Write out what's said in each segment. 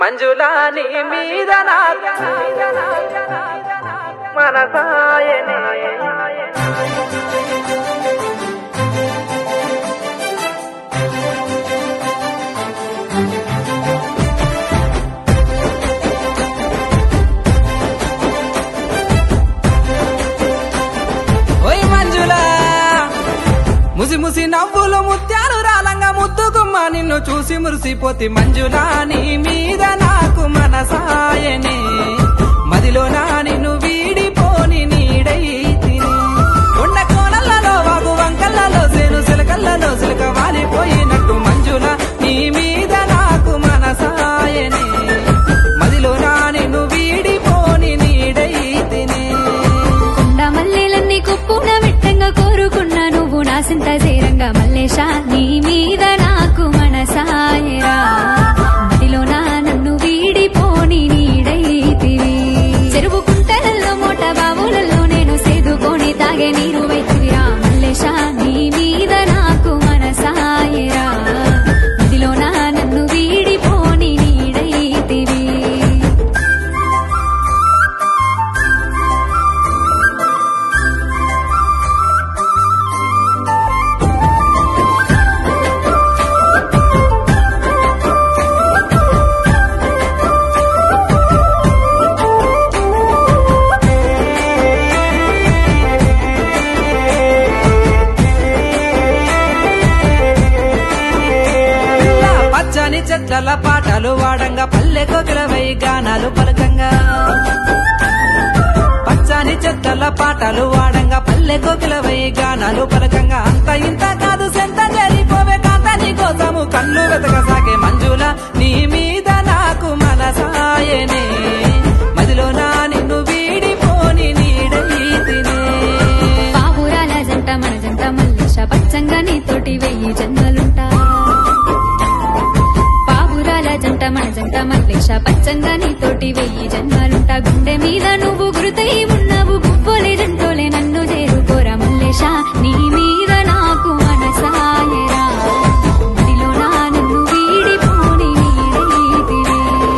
మంజులా నీ మీద మనసాయనే ఓయ్ మంజులా ముసి ముసి నవ్వులు ముత్యాలు రాలంగా ముద్దుకుమ్మ నిన్ను చూసి మురిసిపోతి మంజులా నీ మీద నాకు మనసాయనే మదిలో నా నిన్ను వీడిపోని నీడై తిని కొండ కోనలలో వాగు వంకల్లలో సేను సిలకల్లలో సిలక వాలిపోయినట్టు మంజులా నీ మీద నాకు మనసాయనే మదిలో నా నిన్ను వీడిపోని నీడై తిని కొండ మల్లెలన్నీ కుప్పున విట్టంగా కోరుకున్నా నువ్వు నా సింత చేరంగా మల్లేశా నీ మీద నాకు మనసాయరా మదిలో నా నన్ను వీడిపోని నీడైతివి చెరువు కుంటలలో మోట బావులలో నేను సేదుకొని తాగే నీరు వైతివిరా మల్లేశా నీ మీద నాకు మనసాయరా మదిలో నా నన్ను వీడిపోని నీడైతివి పచ్చని చెట్ల పాటలు వాడంగా పల్లె కోకిలవై గానాలు పలకంగా పచ్చని చెట్ల పాటలు వాడంగా పల్లె కోకిలవై గానాలు పలకంగా అంత ఇంత కాదు సెంత జరిపోవే కాంత నీ కోసము కన్ను వెతకసాగే మంజుల నీ మీద నాకు మనసాయనే మదిలో నా నిన్ను వీడిపోని నీడైతినే పావురాల జంట మన జంట మల్లేశ పచ్చంగా నీతోటి 1000 జన్మలుంటా పావురాల జంట మన జంట మల్లేశ పచ్చంగా నీతోటి 1000 జన్మలుంటా గుండె మీద నువ్వు గురుతై ఉన్నావు గువ్వోలే జంటోలే నన్ను చేరుకోరా మల్లేశ నీ మీద నాకు మనసాయరా మదిలో నా నన్ను వీడిపోని నీడైతివి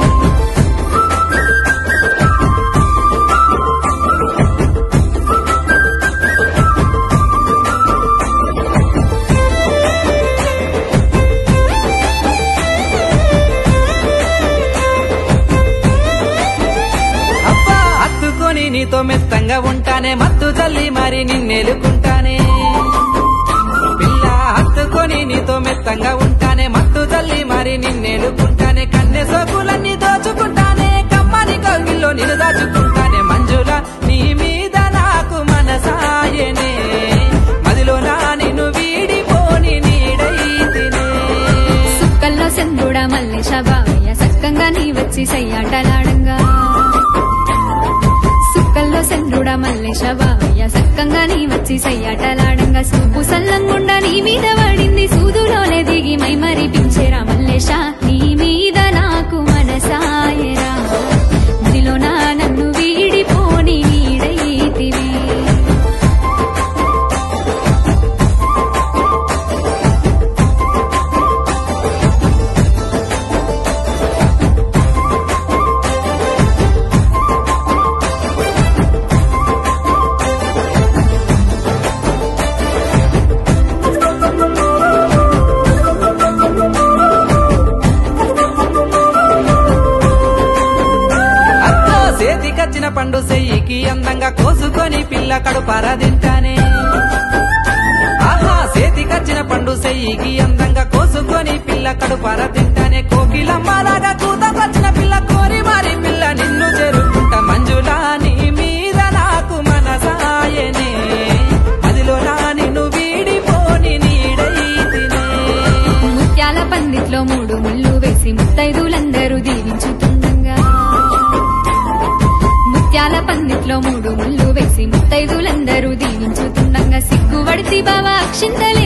అబ్బా హత్తుకొని నీతో మెత్తంగా ఉంటానే మత్తు తల్లి మరి నిన్నెలుకుంటానే పిల్ల హత్తుకొని నీతో మెత్తంగా ఉంటానే మత్తు తల్లి మరి నిన్నెలుకుంటానే కన్నె సోకులన్నీ దోచుకుంటానే కమ్మని కౌగిల్లో నిన్ను దాచుకుంటానే మంజుల నీ మీద నాకు మనసాయనే మదిలో నా నిన్ను వీడిపోని నీడైతినే సుక్కల్లో చంద్రుడా మల్లేశ బావయ్య సక్కంగా నీ వచ్చి సయ్యాటలాడంగా సుక్కల్లో చంద్రుడా మల్లేశ బావయ్య సక్కంగా నీ వచ్చి సయ్యాటలాడంగా సూపు సల్లంగుండా నీ మీద పడింది సూదులోనే దిగి మై మరిపించేరా మల్లేశ నీ మీద నాకు మనసాయరా మదిలో నా నన్ను వీడిపోని నీడైతివి అత్తో చేతికచ్చిన పండు సెయ్యికి అందంగా కోసుకొని పిల్ల కడుపార తింటానే ఆహా చేతికచ్చిన పండు సెయ్యికి అందంగా కోసుకొని పిల్ల కడుపార తింటానే కోకిలమ్మలాగా కూతకొచ్చిన పిల్ల కోరి మారి పిల్ల నిన్ను చేరుకుంటా మంజులా నీ మీద నాకు మనసాయనే మదిలో నా నిన్ను వీడిపోని నీడైతినే ముత్యాల పందిట్లో 3 ముళ్ళు వేసి ముత్తైదులందరూ దీవించుతుండగా ముత్యాల పందిట్లో 3 ముళ్ళు వేసి ముత్తైదులందరూ దీవించుతుండగా సిగ్గుపడితి బావా అక్షింతలే